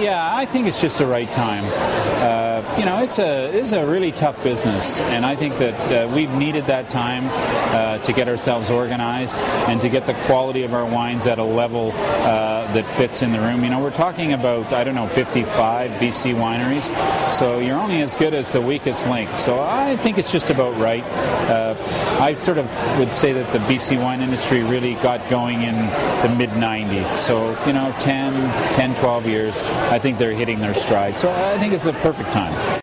Yeah, I think it's just the right time. It's a really tough business, and I think that we've needed that time to get ourselves organized and to get the quality of our wines at a level that fits in the room. We're talking about, 55 BC wineries, so you're only as good as the weakest link. So I think it's just about right. I sort of would say that the BC wine industry really got going in the mid-90s. So, 10, 12 years, I think they're hitting their stride. So I think it's a perfect time.